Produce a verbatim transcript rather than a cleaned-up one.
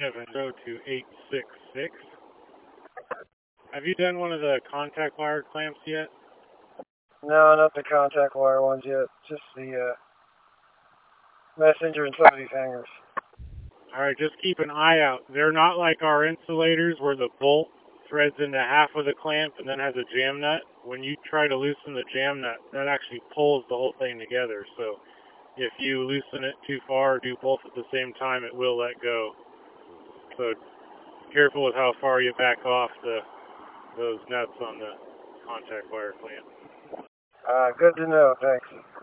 seven zero to eight six six. Have you done one of the contact wire clamps yet? No, not the contact wire ones yet. Just the uh, messenger and some of these hangers. Alright, just keep an eye out. They're not like our insulators where the bolt threads into half of the clamp and then has a jam nut. When you try to loosen the jam nut, that actually pulls the whole thing together. So if you loosen it too far or do both at the same time, it will let go. So careful with how far you back off the those nuts on the contact wire clamp. Uh, good to know. Thanks.